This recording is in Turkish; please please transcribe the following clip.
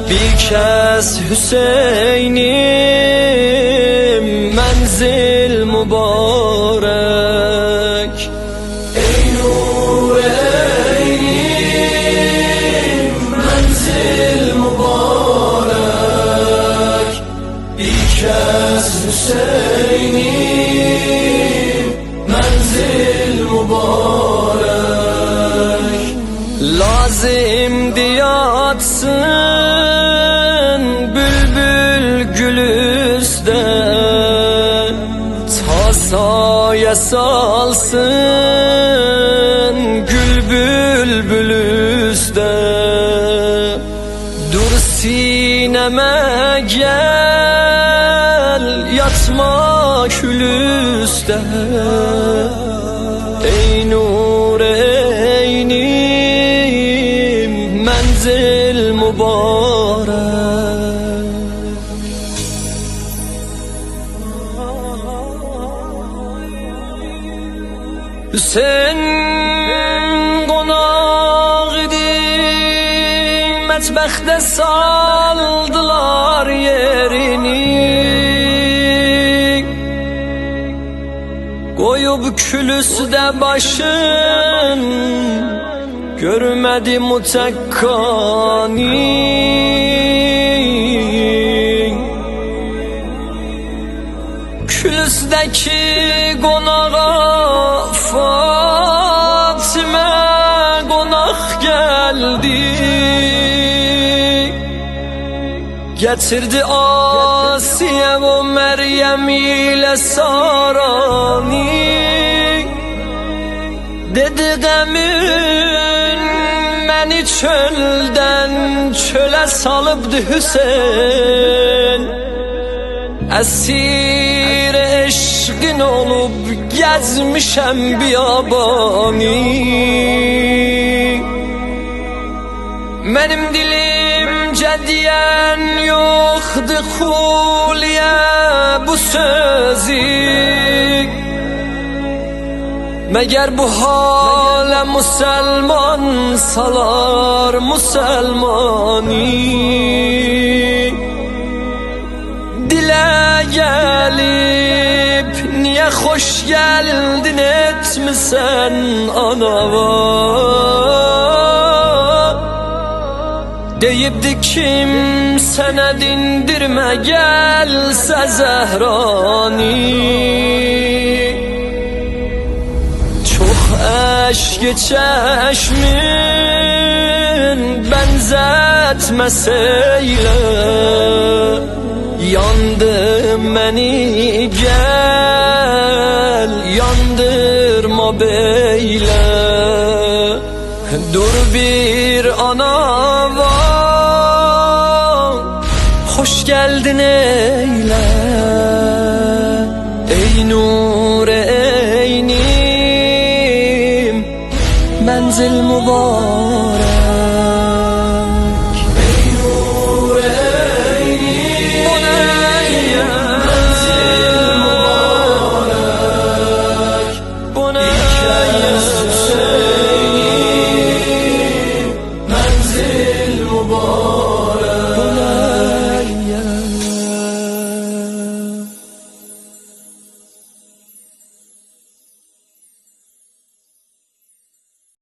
Bir kez Hüseyin'im menzil mübarek. Ey Nureynim menzil mübarek. Bir kez Hüseyin'im menzil mübarek. Lazım diyatsın bülbül gülüsten, tasaya salsın gül bülbül üstten. Dur sineme gel, yatma külüste. Ey Nureynim menzil mübarek. Hüseyin konak idi, mətbəxdə saldılar yerini. Koyup külüsde başın, görmedi mutekkani. Külüsdeki konağa Fatime konak geldi. Getirdi Asiye o Meryem ile Sarani. Dedi demin beni çölden çöle salıbdı Hüseyin. Esir eşkin olup gezmişem biyabani. Benim dilimce diyen yoktu Hulye bu sözü. Meğer bu hale Müslüman salar Müslümani. Dile gelip niye hoş geldin etmişsen anava. Deyipdi kimsene dindirme gelse Zehrani. Çok eşki çeşmin benzetmeseyle, yandım beni gel yandırma beyle. Dur bir ana var, hoş geldin eyle.